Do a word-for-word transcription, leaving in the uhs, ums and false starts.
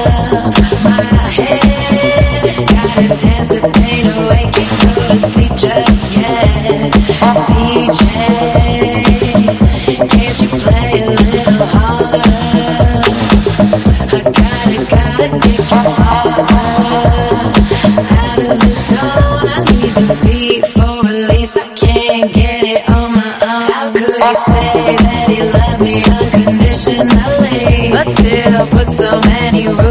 my head. Gotta dance the pain away, can't go to sleep just yet. D J, can't you play a little harder? I gotta, gotta get you farther out of the zone. I need the beat for release. I can't get it on my own. How could you say